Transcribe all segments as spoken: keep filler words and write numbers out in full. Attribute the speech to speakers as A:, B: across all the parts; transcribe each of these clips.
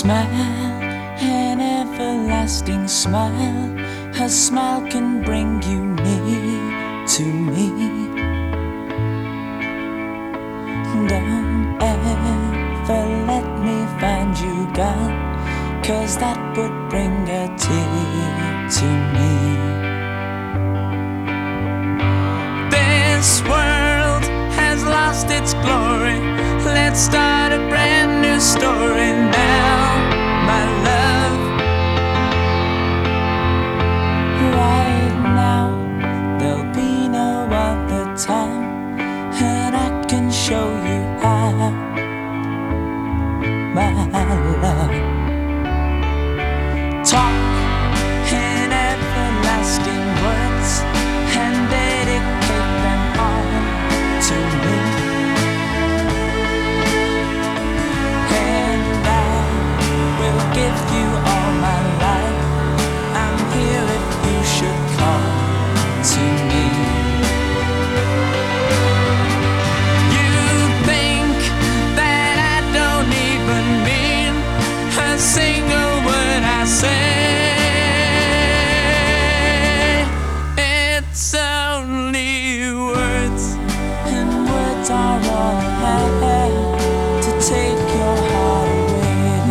A: smile, an everlasting smile. Her smile can bring you near to me. Don't ever let me find you gone, 'cause that would bring a tear to me. This world has lost its glory. Let's start a brand new story now, my love. Right now, there'll be no other time, and I can show you how, my love. Talk in everlasting words and dedicate them all to me. And I will give you all my life. I'm here if you should call to me. You think that I don't even mean a single word I say. It's only words, and words are all I have to take your heart away.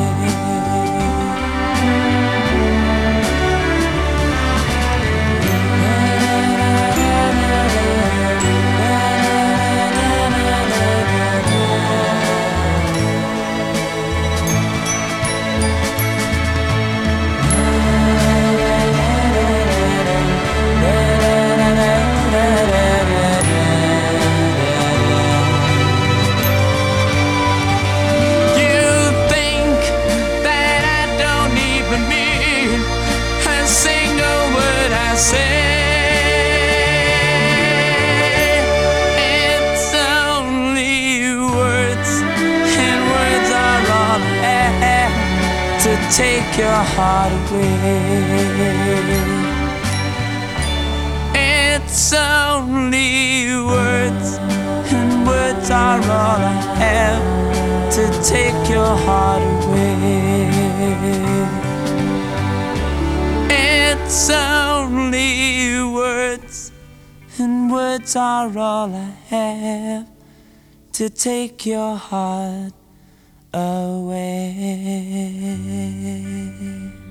A: To take your heart away. It's only words, and words are all I have to take your heart away. It's only words, and words are all I have to take your heart away.